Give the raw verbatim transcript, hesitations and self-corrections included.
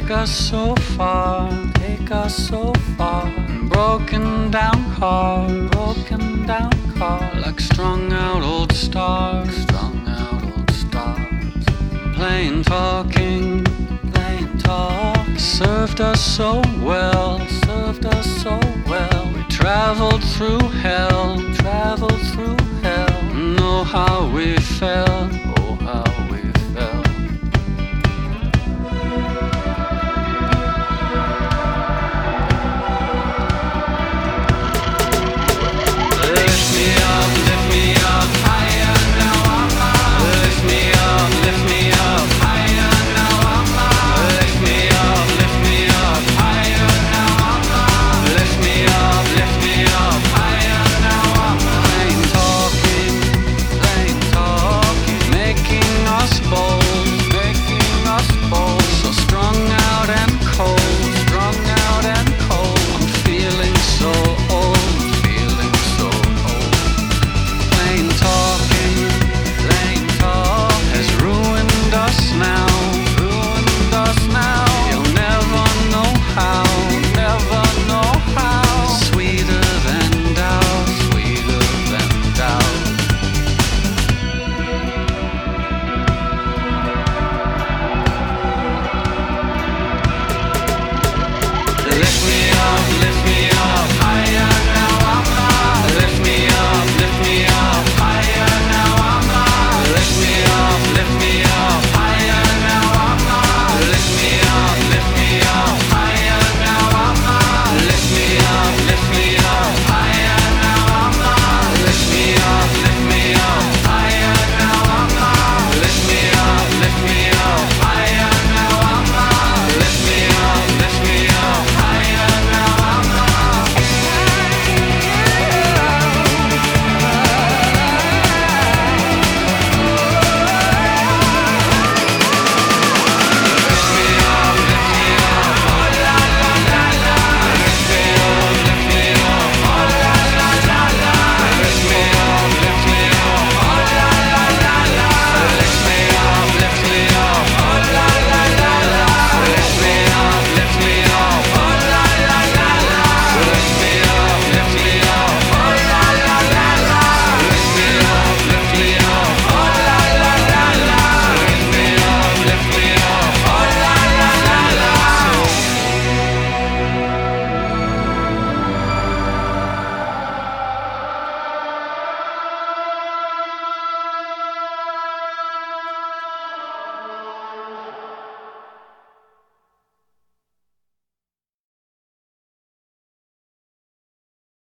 take us so far, take us so far. Broken down car, broken down car, like strung out old stars, strung out old stars. Plain talking, plain talk, served us so well, served us so well. We traveled through hell, traveled through hell. Know how we felt,